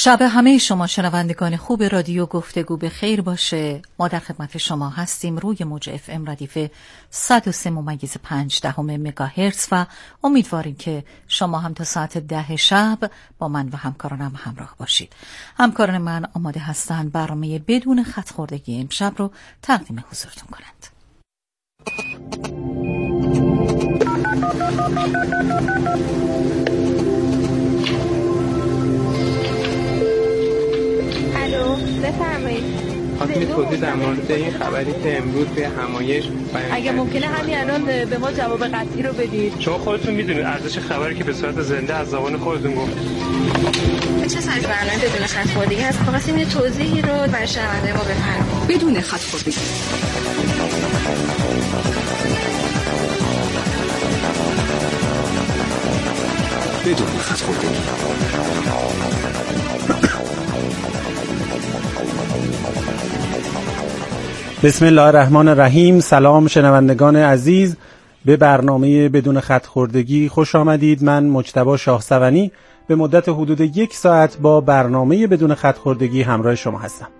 شب همه شما شنوندگان خوب رادیو گفتگو به خیر باشه. ما در خدمت شما هستیم روی موج اف ام ردیف 103.5 مگاهرتز و امیدواریم که شما هم تا ساعت 10 شب با من و همکارانم همراه باشید. همکاران من آماده هستند برنامه بدون خط خوردگی امشب رو تقدیم حضورتون کنند. بفرمایید. خواستم توضیح در مورد این خبری که امروز به همایش اگه ممکنه همین الان به ما جواب قطعی رو بدید. شما خودتون میدونید ارزش خبری که به صورت زنده از زبان خودتون گفتید. چه سایز برنامه بدون خط خوردگی هست؟ خواستیم یه توضیحی رو برای شنونده ما بفرمایید. بدون خط خوردگی. بدون خط خوردگی. بسم الله الرحمن الرحیم. سلام شنوندگان عزیز، به برنامه بدون خط خوردگی خوش آمدید. من مجتبی شاهسوانی به مدت حدود 1 ساعت با برنامه بدون خط خوردگی همراه شما هستم.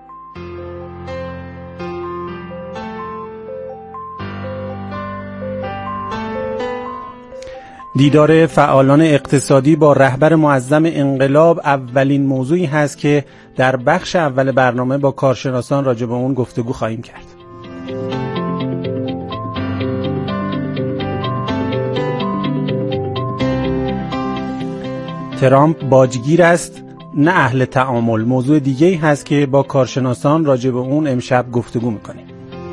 دیدار فعالان اقتصادی با رهبر معظم انقلاب اولین موضوعی هست که در بخش اول برنامه با کارشناسان راجع به اون گفتگو خواهیم کرد. ترامپ باجگیر است نه اهل تعامل، موضوع دیگه‌ای هست که با کارشناسان راجع به اون امشب گفتگو می‌کنیم.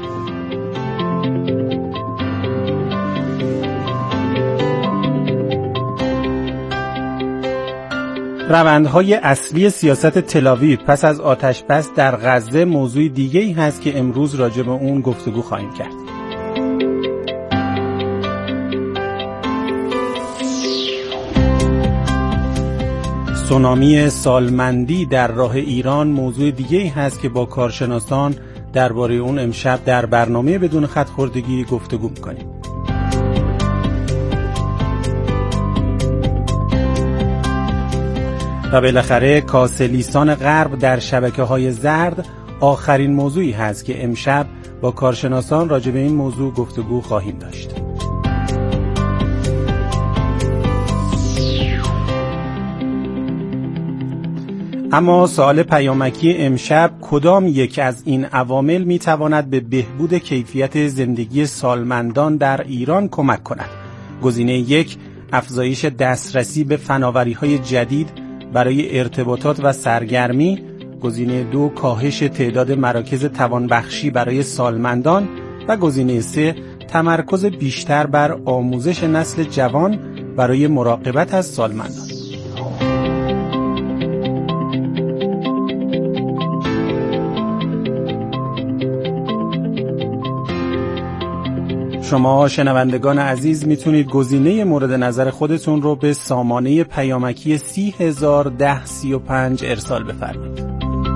روندهای اصلی سیاست تل‌آویو پس از آتش‌بس در غزه موضوع دیگه‌ای هست که امروز راجع به اون گفتگو خواهیم کرد. سونامی سالمندی در راه ایران موضوع دیگه‌ای هست که با کارشناسان درباره اون امشب در برنامه بدون خط خوردگی گفتگو می‌کنیم. و بالاخره کاسه لیسان غرب در شبکه‌های زرد آخرین موضوعی هست که امشب با کارشناسان راجع به این موضوع گفتگو خواهیم داشت. اما سوال پیامکی امشب: کدام یک از این عوامل میتواند به بهبود کیفیت زندگی سالمندان در ایران کمک کند؟ گزینه 1: افزایش دسترسی به فناوری‌های جدید برای ارتباطات و سرگرمی. گزینه 2: کاهش تعداد مراکز توانبخشی برای سالمندان. و گزینه 3: تمرکز بیشتر بر آموزش نسل جوان برای مراقبت از سالمندان. شما شنوندگان عزیز میتونید گزینه مورد نظر خودتون رو به سامانه پیامکی 301035 ارسال بفرمایید.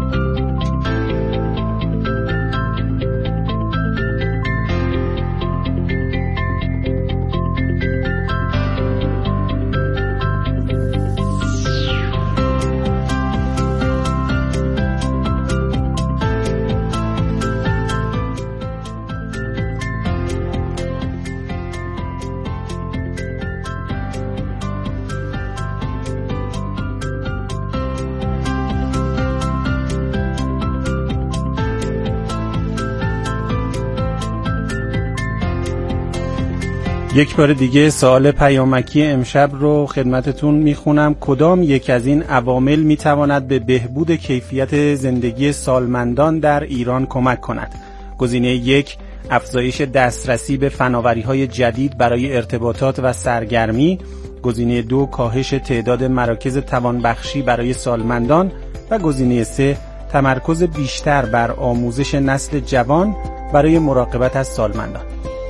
یک بار دیگه سوال پیامکی امشب رو خدمتتون میخونم: کدام یک از این عوامل میتواند به بهبود کیفیت زندگی سالمندان در ایران کمک کند؟ گزینه 1: افزایش دسترسی به فناوری‌های جدید برای ارتباطات و سرگرمی. گزینه 2: کاهش تعداد مراکز توانبخشی برای سالمندان. و گزینه 3: تمرکز بیشتر بر آموزش نسل جوان برای مراقبت از سالمندان.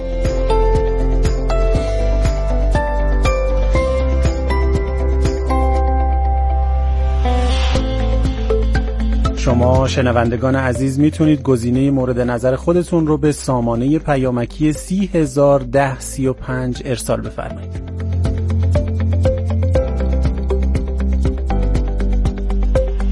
شما شنوندگان عزیز میتونید گزینه مورد نظر خودتون رو به سامانه پیامکی 301035 ارسال بفرمایید.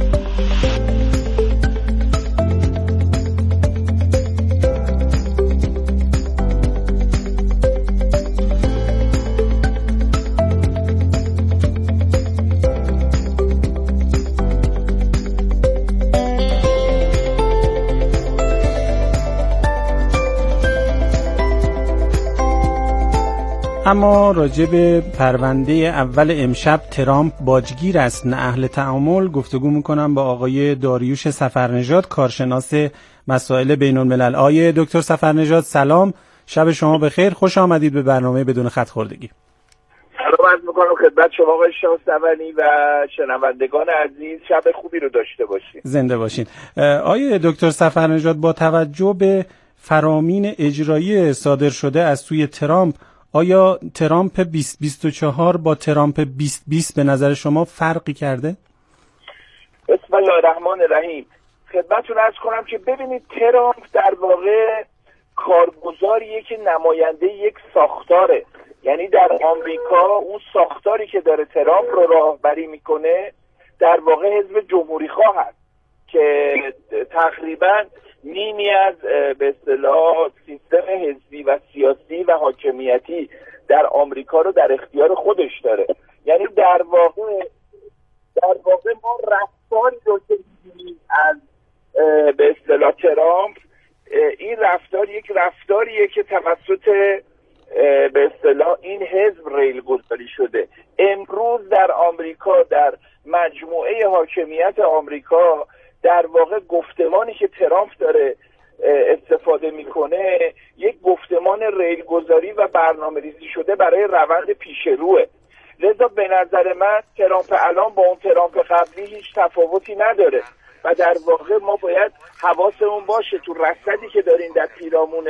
اما راجع به پرونده اول امشب ترامپ باجگیر است نه اهل تعامل گفتگو میکنم با آقای داریوش سفرنژاد، کارشناس مسائل بین الملل. آقای دکتر سفرنژاد سلام، شب شما بخیر، خوش آمدید به برنامه بدون خط خوردگی. سلام عرض میکنم خدمت شما آقای شاهصبانی و شنوندگان عزیز، شب خوبی رو داشته باشید. زنده باشین. آقای دکتر سفرنژاد، با توجه به فرامین اجرایی صادر شده از سوی ترامپ، آیا ترامپ 2024 با ترامپ 2020 به نظر شما فرقی کرده؟ بسم الله الرحمن الرحیم. خدمتتون عرض کنم که ببینید ترامپ در واقع کارگزاریه که نماینده یک ساختاره، یعنی در آمریکا اون ساختاری که داره ترامپ رو راهبری میکنه در واقع حزب جمهوری خواه هست که تقریبا نیمی از به اصطلاح سیستم حزبی و سیاسی و حاکمیتی در آمریکا رو در اختیار خودش داره. یعنی در واقع ما رفتاری رو که می‌بینیم از به اصطلاح ترامپ، این رفتار یک رفتاریه که توسط به اصطلاح این حزب ریل گذاری شده. امروز در آمریکا، در مجموعه حاکمیت آمریکا، در واقع گفتمانی که ترامپ داره استفاده میکنه یک گفتمان ریل گذاری و برنامه ریزی شده برای روند پیش روه. لذا به نظر من ترامپ الان با اون ترامپ قبلی هیچ تفاوتی نداره و در واقع ما باید حواسمون باشه تو رصدی که دارین در پیرامون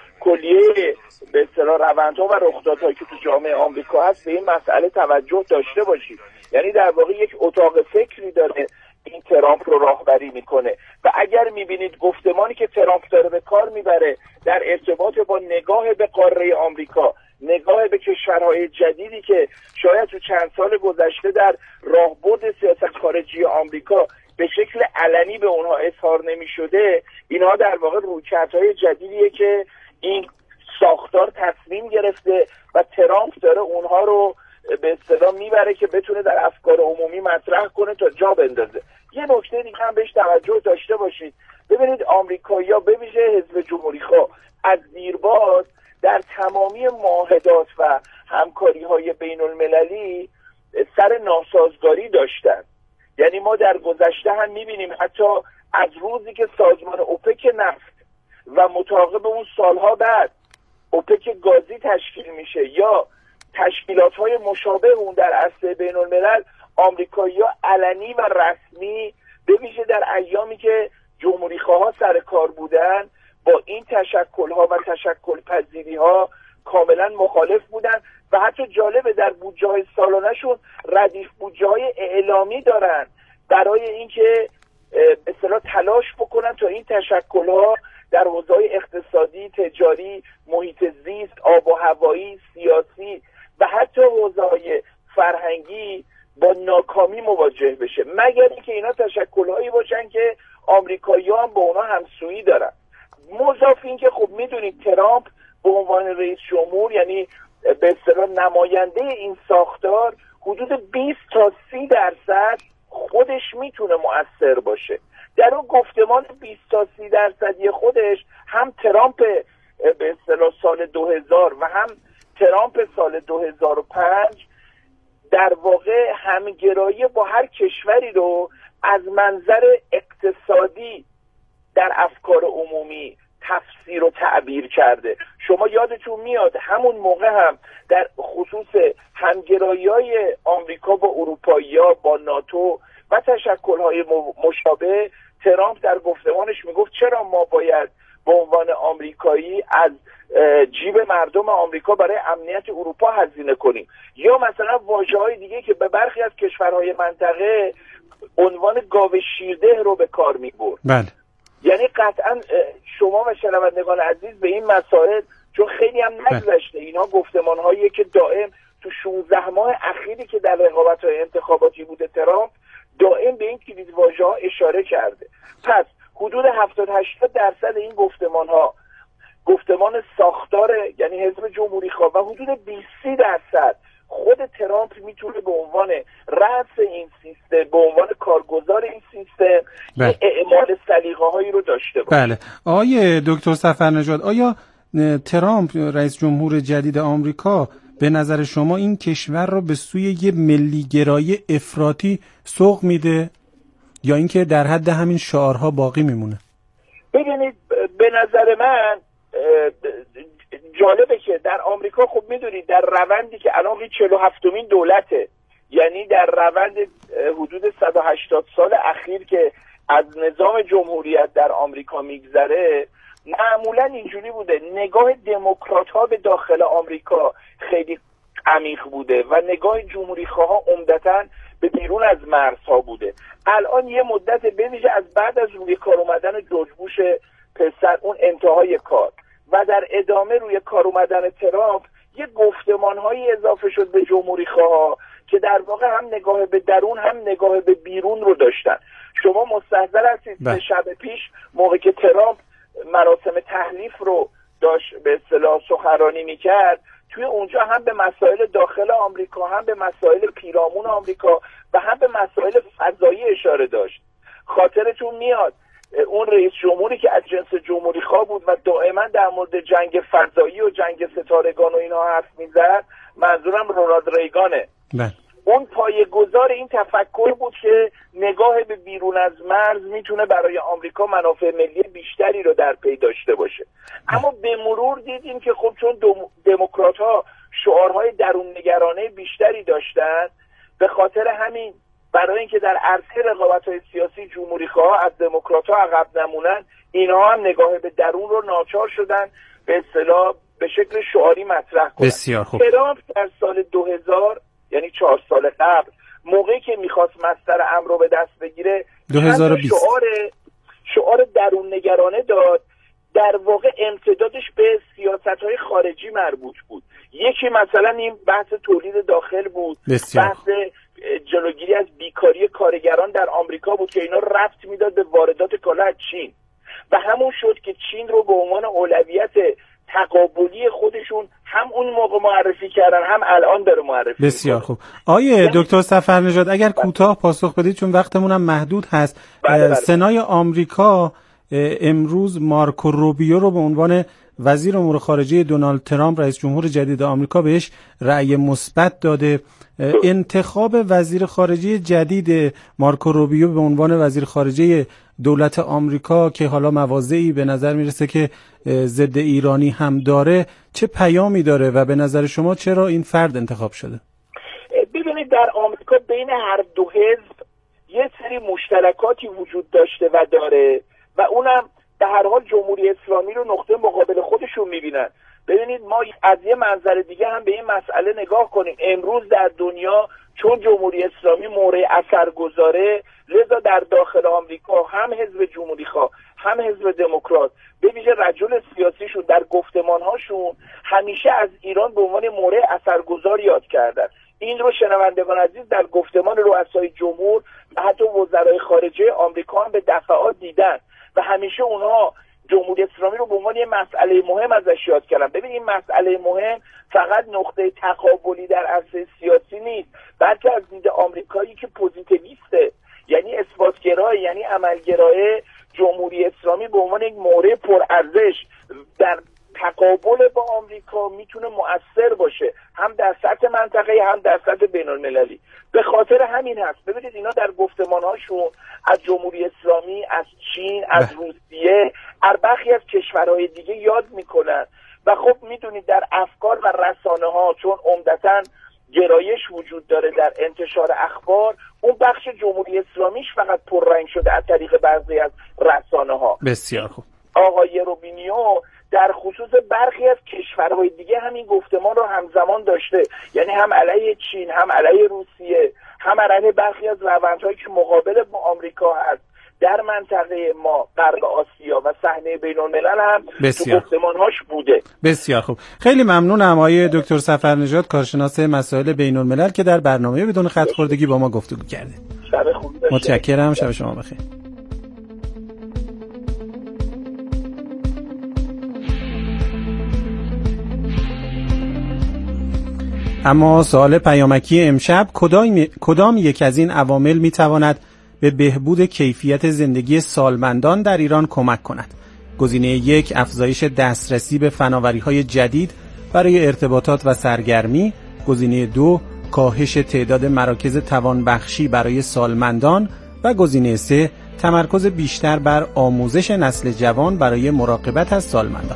کلیه به اصطلاح روندها و رخدادهایی که تو جامعه آمریکا هست به این مسئله توجه داشته باشید. یعنی در واقع یک اتاق فکری داره این ترامپ رو راهبری میکنه و اگر میبینید گفتمانی که ترامپ داره به کار میبره در ارتباط با نگاه به قاره آمریکا، نگاه به کشورهای جدیدی که شاید تو چند سال گذشته در راهبرد سیاست خارجی آمریکا به شکل علنی به اونها اظهار نمیشده، اینها در واقع رویکردهای جدیدیه که این ساختار تصمیم گرفته و ترامپ داره اونها رو به اصطلاح میبره که بتونه در افکار عمومی مطرح کنه تا جا بندازه. یه نکته دیگه هم بهش توجه داشته باشید. ببینید آمریکایی‌ها به ویژه حزب جمهوری‌خواه از دیرباز در تمامی معاهدات و همکاری‌های بین‌المللی سر ناسازگاری داشتن. یعنی ما در گذشته هم می‌بینیم حتی از روزی که سازمان اوپک نفت و متعاقب اون سالها بعد اوپک گازی تشکیل میشه یا تشکیلات‌های مشابه اون در عرصه بین‌الملل، آمریکایی‌ها علنی و رسمی به ویژه در ایامی که جمهوری‌خواها سر کار بودن با این تشکل‌ها و تشکل‌پذیری‌ها کاملا مخالف بودن و حتی جالبه در بودجه‌های سالانه‌شون ردیف بودجه‌های اعلامی دارن برای اینکه به اصطلاح تلاش بکنن تا این تشکل‌ها در حوزه‌های اقتصادی، تجاری، محیط زیست، آب و هوایی، سیاسی و حتی حوزه‌های فرهنگی با ناکامی مواجه بشه، مگر اینکه اینا تشکل‌هایی باشن که آمریکایی‌ها هم با اونا همسویی دارن. مضاف این که خب میدونید ترامپ به عنوان رئیس جمهور، یعنی به اصطلاح نماینده این ساختار، حدود 20 تا 30% خودش میتونه مؤثر باشه. در اون گفتمان 20 تا 30% خودش هم ترامپ به اصطلاح سال 2000 و هم ترامپ سال 2005 در واقع همگرایی با هر کشوری رو از منظر اقتصادی در افکار عمومی تفسیر و تعبیر کرده. شما یادتون میاد همون موقع هم در خصوص همگرایی‌های آمریکا با اروپایی‌ها، با ناتو و تشکل‌های مشابه، ترامپ در گفتمانش میگفت چرا ما باید به عنوان آمریکایی از جیب مردم آمریکا برای امنیت اروپا هزینه کنیم، یا مثلا واژه‌های دیگه که به برخی از کشورهای منطقه عنوان گاو شیرده رو به کار می‌برد. بله. یعنی قطعا شما و شنوندگان عزیز به این مسائل چون خیلی هم نگذشته، اینا گفتمان‌هایی که دائم تو 16 ماه اخیری که در رقابت‌های انتخاباتی بوده ترامپ دائم به این کلیدواژه‌ها اشاره کرده. پس حدود 70-80% این گفتمان‌ها گفتمان ساختار یعنی حزب جمهوری خواه و حدود 20-30% خود ترامپ میتونه به عنوان رأس این سیستم، به عنوان کارگزار این سیستم اعمال سلیقه‌هایی رو داشته باشه. بله. آقای دکتر سفرنژاد، آیا ترامپ رئیس جمهور جدید آمریکا به نظر شما این کشور رو به سوی یه ملیگرایی افراطی سوق میده یا اینکه در حد همین شعارها باقی میمونه؟ ببینید به نظر من جالبه که در آمریکا خب میدونید در روندی که الان 47مین دولته، یعنی در روند حدود 180 سال اخیر که از نظام جمهوریت در آمریکا میگذره، معمولا اینجوری بوده نگاه دموکرات ها به داخل آمریکا خیلی عمیق بوده و نگاه جمهوری خواه عمدتاً به بیرون از مرزها بوده. الان یه مدت بویژه از بعد از روی کار اومدن جورج بوش پسر، اون انتهای کار و در ادامه روی کار اومدن ترامپ، یه گفتمان‌هایی اضافه شد به جمهوری خواه که در واقع هم نگاه به درون هم نگاه به بیرون رو داشتن. شما مستحضر هستید شب پیش موقع که ترامپ مراسم تحلیف رو داشت به اصطلاح سخنرانی میکرد، توی اونجا هم به مسائل داخل آمریکا، هم به مسائل پیرامون آمریکا و هم به مسائل فضایی اشاره داشت. خاطرتون میاد اون رئیس جمهوری که از جنس جمهوری خواه بود و دائما در مورد جنگ فضایی و جنگ ستارگان و اینها حرف میزد، منظورم رونالد ریگانه. اون پایه‌گذار این تفکر بود که نگاه به بیرون از مرز میتونه برای آمریکا منافع ملی بیشتری رو در پی داشته باشه. اما به مرور دیدیم که خب چون دموکرات‌ها شعارهای درون نگرانه بیشتری داشتن، به خاطر همین برای اینکه در عرصه رقابت‌های سیاسی جمهوری خواه از دموکرات‌ها عقب نمونن، اینها هم نگاه به درون رو ناچار شدن به اصطلاح به شکل شعاری مطرح کنن. بسیار خوب. ترامپ در سال 2000 یعنی 4 سال قبل موقعی که میخواست مصدر امر رو به دست بگیره 2020 شعار درون نگرانه داد، در واقع امتدادش به سیاست‌های خارجی مربوط بود. یکی مثلا این بحث تولید داخل بود، بحث جلوگیری از بیکاری کارگران در آمریکا بود که اینا ربط میداد به واردات کالا از چین و همون شد که چین رو به عنوان اولویت تقابلی خودشون هم اون موقع معرفی کردن، هم الان داره معرفی. بسیار خوب. آیه دکتر صفرنژاد اگر کوتاه پاسخ بدید چون وقتمون هم محدود هست. سنای آمریکا امروز مارکو روبیو رو به عنوان وزیر امور خارجه دونالد ترامپ رئیس جمهور جدید آمریکا بهش رأی مثبت داده. انتخاب وزیر خارجه جدید مارکو روبیو به عنوان وزیر خارجه دولت آمریکا که حالا مواضعی به نظر میرسه که ضد ایرانی هم داره، چه پیامی داره و به نظر شما چرا این فرد انتخاب شده؟ ببینید در آمریکا بین هر دو حزب یه سری مشترکاتی وجود داشته و داره و اونم به هر حال جمهوری اسلامی رو نقطه مقابل خودشون میبینن. ببینید ما از یه منظر دیگه هم به این مسئله نگاه کنیم. امروز در دنیا چون جمهوری اسلامی مورد اثر گذاره، لذا در داخل آمریکا هم حزب جمهوری خواه هم حزب دموکرات به ویژه رجل سیاسیشون در گفتمانهاشون همیشه از ایران به عنوان مورد اثرگذار یاد کردن. این رو شنوندگان عزیز در گفتمان رؤسای جمهور و حتی وزرای خارجه آمریکا هم به دفعات دیدن و همیشه اونها جمهوری اسلامی رو به عنوان یه مسئله مهم ازش یاد کردن. ببین این مسئله مهم فقط نقطه تقابلی در عرصه سیاسی نیست، بلکه از دید آمریکایی که پوزیتیویسته، یعنی اثباتگرای، یعنی عملگرای، جمهوری اسلامی به عنوان یک مورد پرارزش در تقابل با آمریکا میتونه مؤثر باشه، هم در سطح منطقه‌ای هم در سطح بین‌المللی. به خاطر همین هست ببینید اینا در گفتمان‌هاشون از جمهوری اسلامی، از چین، از روسیه، از برخی از کشورهای دیگه یاد میکنن و خب میدونید در افکار و رسانه‌ها چون عمدتاً گرایش وجود داره در انتشار اخبار، اون بخش جمهوری اسلامیش فقط پررنگ شده از طریق بعضی از رسانه‌ها. بسیار خوب. آقای روبینیو در خصوص برخی از کشورهای دیگه همین گفتمان رو همزمان داشته، یعنی هم علیه چین، هم علیه روسیه، هم علیه برخی از روندهایی که مقابل با آمریکا هست در منطقه ما، غرب آسیا و صحنه بین‌الملل هم تو گفتمان‌هاش بوده. بسیار خوب. خیلی ممنونم آقای دکتر صفرنژاد، کارشناس مسائل بین‌الملل که در برنامه بدون خط خوردگی با ما گفتگو کرده. شب خوبی باشه. متشکرم. شب شما بخیر. اما سوال پیامکی امشب، کدام یک از این عوامل میتواند به بهبود کیفیت زندگی سالمندان در ایران کمک کند؟ گزینه 1 افزایش دسترسی به فناوری‌های جدید برای ارتباطات و سرگرمی. گزینه 2 کاهش تعداد مراکز توانبخشی برای سالمندان و گزینه 3 تمرکز بیشتر بر آموزش نسل جوان برای مراقبت از سالمندان.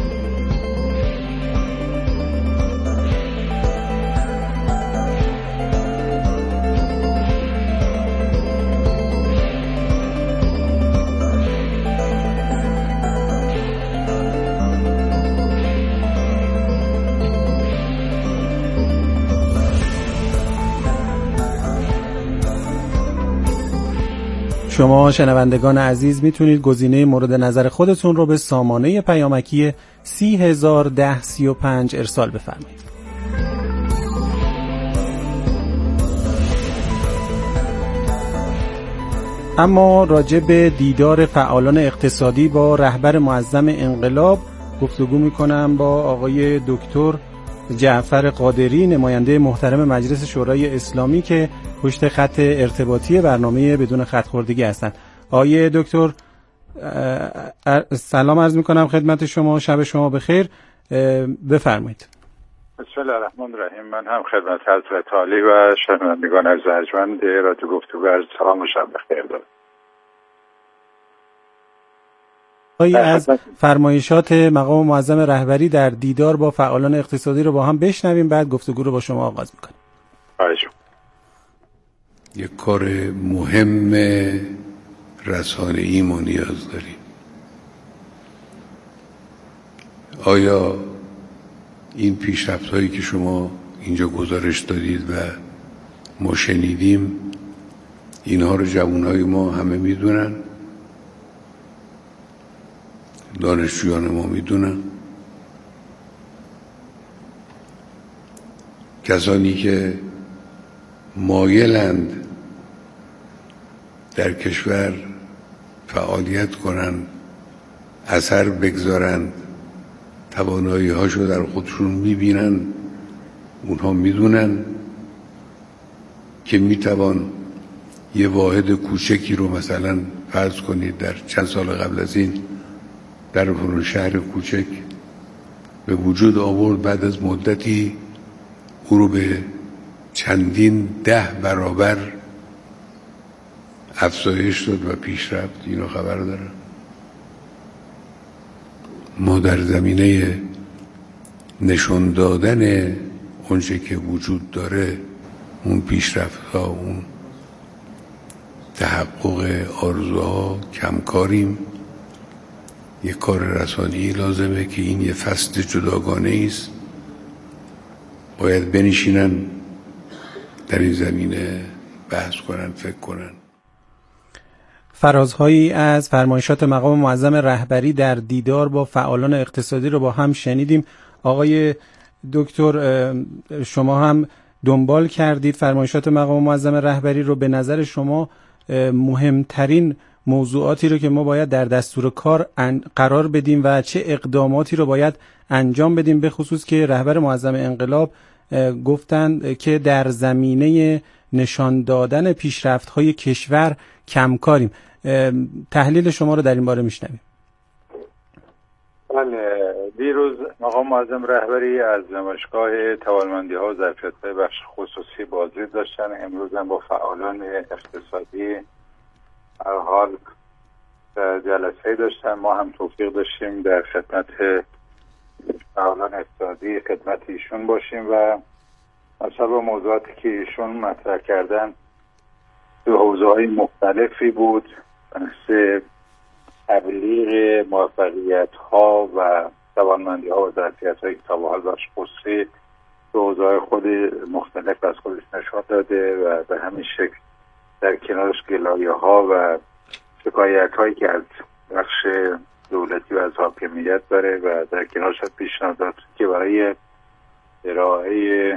شما شنوندگان عزیز میتونید گزینه مورد نظر خودتون رو به سامانه پیامکی 301035 ارسال بفرمایید. اما راجع به دیدار فعالان اقتصادی با رهبر معظم انقلاب گفتگو میکنم با آقای دکتر جعفر قادری، نماینده محترم مجلس شورای اسلامی که پشت خط ارتباطی برنامه بدون خط‌خوردگی هستند. آقای دکتر سلام عرض میکنم خدمت شما، شب شما بخیر، بفرمایید. بسم الله الرحمن الرحیم. من هم خدمت حضرت عالی و شنوندگان ارجمند رادیو گفتگو عرض سلام و شب بخیر دارم. از فرمایشات مقام معظم رهبری در دیدار با فعالان اقتصادی رو با هم بشنویم، بعد گفتگو رو با شما آغاز میکنیم. یک کار مهم رسانه‌ای ما نیاز داریم. آیا این پیشرفت‌هایی که شما اینجا گزارش دادید و ما شنیدیم، اینها رو جوانهای ما همه میدونن؟ دانشجویان ما میدونن؟ کسانی که مایلند در کشور فعالیت کنند، اثر بگذارند، توانایی هاشو در خودشون میبینن، اونها میدونن که میتوان یه واحد کوچکی رو مثلا فرض کنید در چند سال قبل از این در فلان شهر کوچک به وجود آورد، بعد از مدتی او رو به چندین 10 برابر افزایش داد و پیشرفت. اینو خبر دارم. ما در زمینه نشون دادن اونچه که وجود داره، اون پیشرفت ها، اون تحقق آرزوها کمکاریم. یک کار رسانه‌ای لازمه که این یه فصل جداگانه است. باید بنشینن در این زمینه بحث کنن، فکر کنن. فرازهایی از فرمایشات مقام معظم رهبری در دیدار با فعالان اقتصادی رو با هم شنیدیم. آقای دکتر، شما هم دنبال کردید فرمایشات مقام معظم رهبری رو. به نظر شما مهمترین موضوعاتی رو که ما باید در دستور کار قرار بدیم و چه اقداماتی رو باید انجام بدیم، به خصوص که رهبر معظم انقلاب گفتند که در زمینه نشان دادن پیشرفت‌های کشور کمکاریم. تحلیل شما رو در این باره میشنویم. بله، دیروز مقام معظم رهبری از نمایشگاه توانمندی‌ها و ظرفیت‌های بخش خصوصی بازدید داشتن. امروز هم با فعالان اقتصادی هر حال جلسه داشتن. ما هم توفیق داشتیم در خدمت فعالان اقتصادی خدمت ایشون باشیم و مثلا موضوعاتی که ایشون مطرح کردن تو حوزه‌های مختلفی بود. بحث تبلیغ موفقیت‌ها و توانمندی‌ها و ظرفیت‌های که تا به حال بخش خصوصی تو حوزه‌های خود مختلف از خودش نشان داده و به همین شکل در کنارش گلایه‌ها و شکایت‌هایی که از بخش دولتی و از حاکمیت داره و در کنارش پیشنهادات که برای ارائه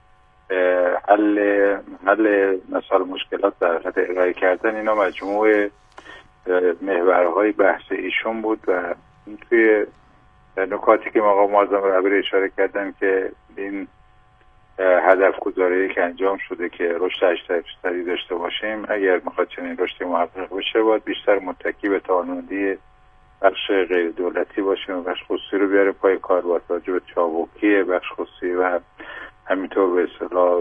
حل مسائل مشکلات در حد ارائه کردن، اینا مجموعه محورهای بحث ایشون بود و توی نکاتی که مقام معظم رهبری اشاره کردن که این هدف گذاری که انجام شده که رشد 8% داشته باشیم، اگر میخواد چنین رشدی محقق بشه باید بیشتر متکی به توانمندی بخش غیر دولتی باشیم و بخش خصوصی رو بیاره پای کار با توجه به چابکی بخش خصوصی و همینطور به اصطلاح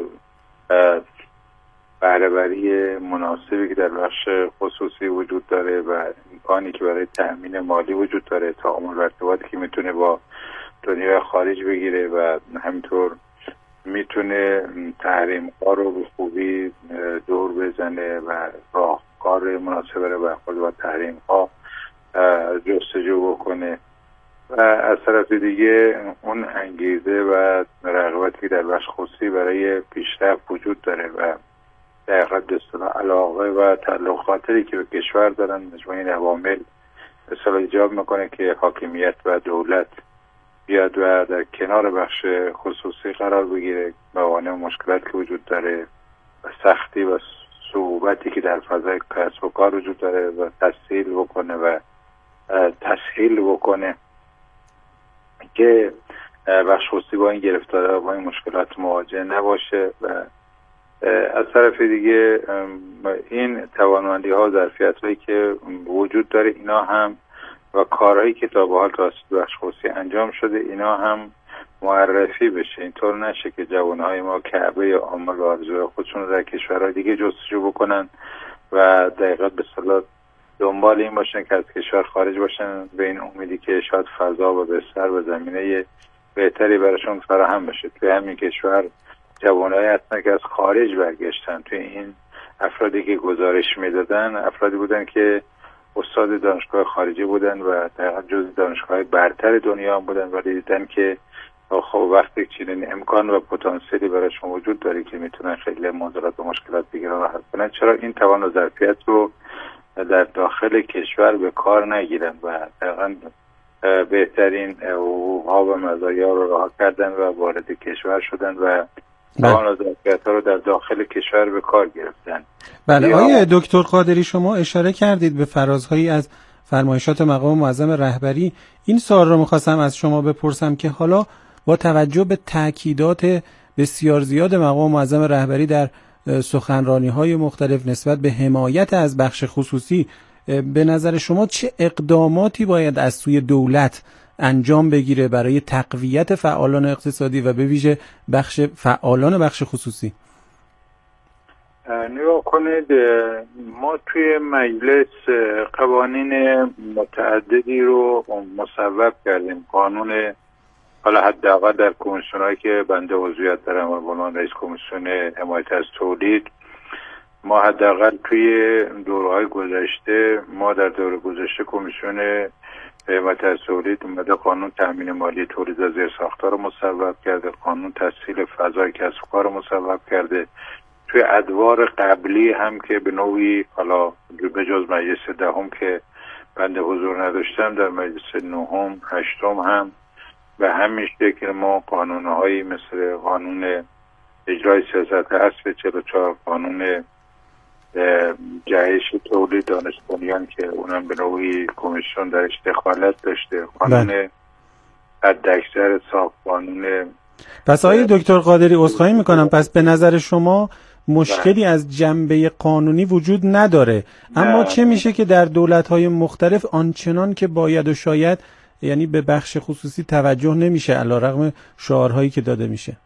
بهره‌وری مناسبی که در بخش خصوصی وجود داره و امکانی که برای تأمین مالی وجود داره، تعامل و ارتباطی که میتونه با دنیای خارج بگیره و همینطور میتونه تحریم ها رو به خوبی دور بزنه و راهکار مناسب رو برخورد با تحریم ها جستجو بکنه و از طرف دیگه اون انگیزه و رغبتی که در بخش خصوصی برای پیشرفت وجود داره و در حقیقت علاقه و تعلق خاطری که به کشور دارن، مجموعه این عوامل اصلا ایجاب میکنه که حاکمیت و دولت بیاد و در کنار بخش خصوصی قرار بگیره. موانع و مشکلات که وجود داره و سختی و صعوبتی که در فضای کسب و کار وجود داره و تسهیل بکنه و تسهیل بکنه که بخش خصوصی با این گرفتارها با این مشکلات مواجه نباشه و از طرف دیگه این توانمندی ها و ظرفیت هایی که وجود داره اینا هم و کارهایی که تا به حال توسط بخش خصوصی انجام شده اینا هم معرفی بشه. اینطور نشه که جوانهای ما کعبه یا آمال و آرزوی خودشون رو در کشورهای دیگه جستجو بکنن و دقیقاً به صلاح دنبال این باشن که از کشور خارج باشن به این امیدی که شاید فضا و بستر و زمینه بهتری براشون فراهم بشه. توی همین کشور جوانایی هستن که از خارج برگشتن. توی این افرادی که گزارش میدادن افرادی بودن که استاد دانشگاه خارجی بودن و در جزء دانشگاه برتر دنیا بودن ولی دیدن که خب وقتی چنین امکان و پتانسیلی براشون وجود داره که میتونن خیلی معضلات و مشکلات دیگران رو حل کنن، چرا این توان و ظرفیت رو در داخل کشور به کار نگیرن و دقیقاً بهترین حقوق‌ها و مزایا رو رها کردن و وارد کشور شدن و توان و ظرفیت‌ها رو در داخل کشور به کار گرفتن. بله آقای دکتر قادری، شما اشاره کردید به فرازهایی از فرمایشات مقام معظم رهبری. این سوال رو می‌خواستم از شما بپرسم که حالا با توجه به تأکیدات بسیار زیاد مقام معظم رهبری در سخنرانی‌های مختلف نسبت به حمایت از بخش خصوصی، به نظر شما چه اقداماتی باید از سوی دولت انجام بگیره برای تقویت فعالان اقتصادی و به ویژه فعالان بخش خصوصی؟ نگاه کنید، ما توی مجلس قوانین متعددی رو مصوب کردیم. قانون حالا حداقل در کمیسیونایی که بنده عضویت دارم و به عنوان رئیس کمیسیون حمایت از تولید، ما حداقل توی دوره‌های گذشته ما در دوره گذشته کمیسیون حمایت از تولید اومده قانون تامین مالی تولید و زیرساخت‌ها رو مصوب کرده، قانون تسهیل فضای کسب و کار رو مصوب کرده. توی ادوار قبلی هم که به نوعی حالا به جز مجلس دهم که بنده حضور نداشتم در مجلس نهم، هشتم هم به همین شکل ما قانون‌هایی مثل قانون اجرای سیاست حذف 44، قانون جهش تولید دانش بنیان که اونم به نوعی کمیسیون درش دخالت داشته، قانون حداکثر ساخت، قانون. پس آقای دکتر قادری عذرخواهی میکنم، پس به نظر شما مشکلی از جنبه قانونی وجود نداره، اما چه میشه که در دولت‌های مختلف آنچنان که باید و شاید یعنی به بخش خصوصی توجه نمیشه علیرغم شعارهایی که داده میشه؟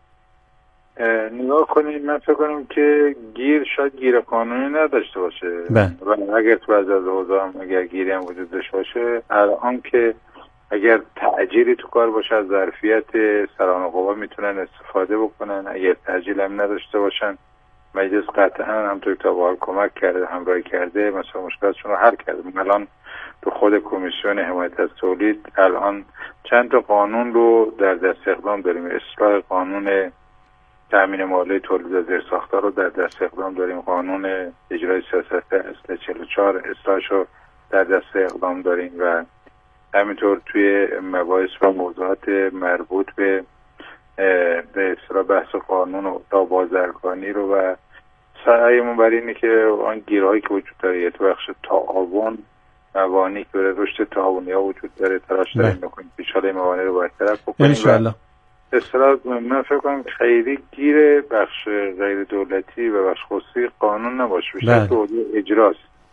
نگاه کنید، من فکر کنم که شاید گیر قانونی نداشته باشه و اگر تو از حوزه هم اگر گیری هم وجود داشته باشه، الان که اگر تعجیلی تو کار باشه از ظرفیت سران قوا میتونن استفاده بکنن، اگر تعجیل هم نداشته باشن مجلس قطعا همونطور که تا به حال کمک کرده، همراهی کرده، مثلا مشکلاتشون رو حل کرده. الان تو خود کمیسیون حمایت از تولید الان چند تا قانون رو در دست اقدام داریم. اصلاح قانون تامین مالی تولید و زیرساخت‌ها رو در دست اقدام داریم، قانون اجرای سیاست اصل 44 اصلاحش رو در دست اقدام داریم و همینطور توی مباحث و موضوعات مربوط به اصلاح بحث قانون و بازرگانی رو و سعیمون بر اینه که آن گیرهایی که وجود داره تو بخش تعاون، موانعی که برای رشد تعاونی‌ها وجود داره تلاش داریم بکنیم پیش‌حال موانع رو برطرف بکنیم. انشاءالله. اصلاح من فکر کنم خیلی گیر بخش غیر دولتی و بخش خصوصی قانون نباشه، بیشتر تو اجراست.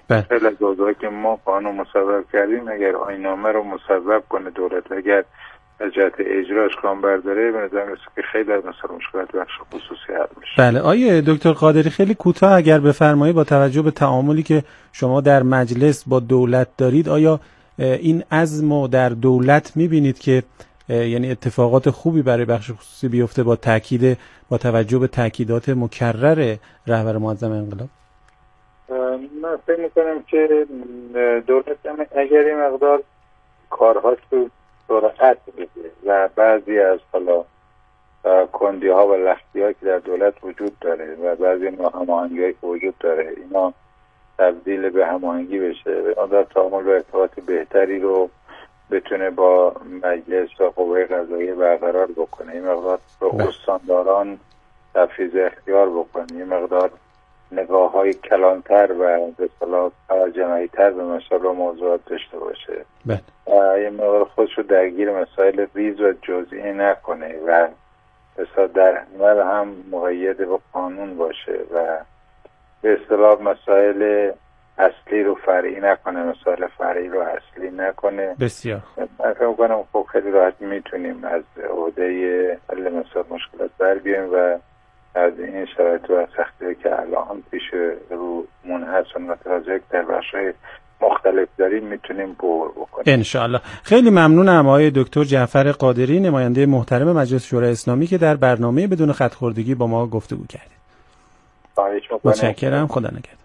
خیلی از اوضاعی که ما قانون مصوب کردیم اگر آیین‌نامه رو مصوب کنه دولت، اگر از جهت اجراش کام برداره، به نظر میاد که خیلی از مشکلات بخش خصوصی حل میشه. بله. آیه دکتر قادری خیلی کوتاه اگر بفرمایید با توجه به تعاملی که شما در مجلس با دولت دارید، آیا این عزم در دولت میبینید که یعنی اتفاقات خوبی برای بخش خصوصی بیفته با توجه به تاکیدات مکرر رهبر معظم انقلاب؟ من فکر میکنم که دولت اگر این مقدار کارهاش رو سرعت بده و بعضی از حالا کندی ها و لختی ها که در دولت وجود داره و بعضی ناهماهنگی هایی که وجود داره اینا تبدیل به هماهنگی بشه و در تعامل و ارتباط بهتری رو بتونه با مجلس و قوه قضاییه برقرار بکنه، این مقدار به استانداران تفویض اختیار بکنه، این مقدار نگاه های کلانتر و به اصطلاح جمعی تر به مسائل و موضوعات داشته باشه، این مقدار خودش رو درگیر مسائل ریز و جزئی نکنه و اصلا در عمل هم مقید به قانون باشه و به اصطلاح مسائل اصلی رو فرعی نکنه، مسائل فرعی رو اصلی نکنه. بسیار من فکر می‌کنم خب خیلی راحت میتونیم از عهده حل مشکلات بر بیاییم و از این شرایط و سختی‌هایی که الان پیش رو هست و متوجه در بخش‌های مختلف داریم میتونیم عبور بکنیم انشاءالله. خیلی ممنونم آقای دکتر جعفر قادری، نماینده محترم مجلس شورای اسلامی که در برنامه بدون خط خوردگی با ما گفتگو کردید. متشکرم. خدا نگهدار.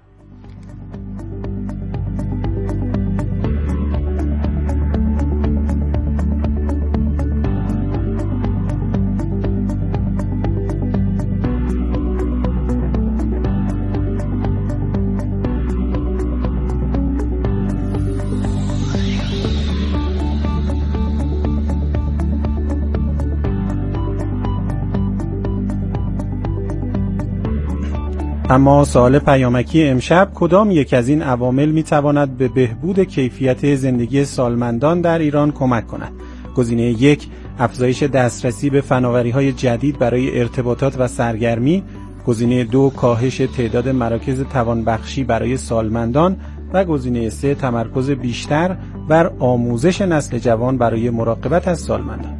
اما سوال پیامکی امشب: کدام یک از این عوامل میتواند به بهبود کیفیت زندگی سالمندان در ایران کمک کند؟ گزینه 1: افزایش دسترسی به فناوری‌های جدید برای ارتباطات و سرگرمی. گزینه 2: کاهش تعداد مراکز توانبخشی برای سالمندان. و گزینه 3: تمرکز بیشتر بر آموزش نسل جوان برای مراقبت از سالمندان.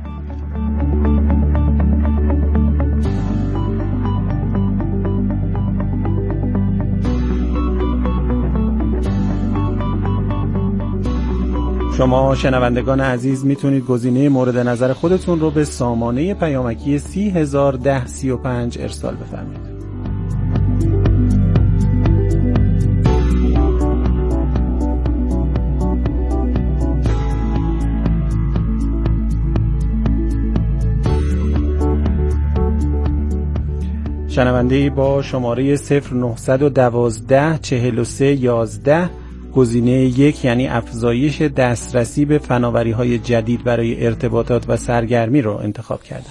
شما شنوندگان عزیز میتونید گزینه مورد نظر خودتون رو به سامانه پیامکی 301035 ارسال بفرمایید. شنونده‌ای با شماره 0912 43 11 گزینه 1 یعنی افزایش دسترسی به فناوری‌های جدید برای ارتباطات و سرگرمی رو انتخاب کرده.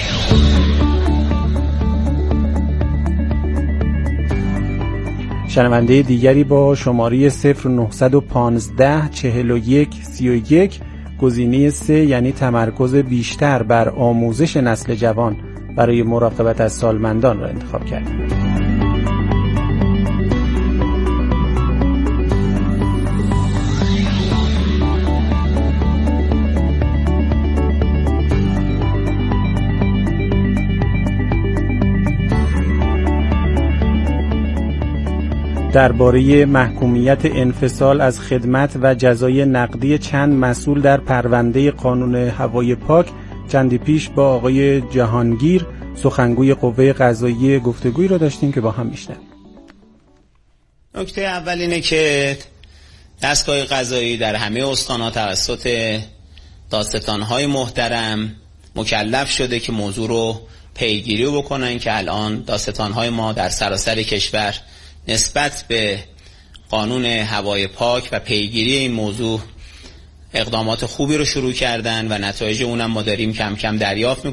شنونده دیگری با شماره 0915 41 31 گزینه 3 یعنی تمرکز بیشتر بر آموزش نسل جوان برای مراقبت از سالمندان را انتخاب کرده. درباره محکومیت انفصال از خدمت و جزای نقدی چند مسئول در پرونده قانون هوای پاک چندی پیش با آقای جهانگیر سخنگوی قوه قضاییه گفتگویی رو داشتیم که با هم میشنویم. نکته اول اینه که دستگاه قضایی در همه استان‌ها توسط دادستان‌های محترم مکلف شده که موضوع رو پیگیری بکنن که الان دادستان‌های ما در سراسر کشور نسبت به قانون هوای پاک و پیگیری این موضوع اقدامات خوبی رو شروع کردن و نتایج اونم ما داریم کم کم دریافت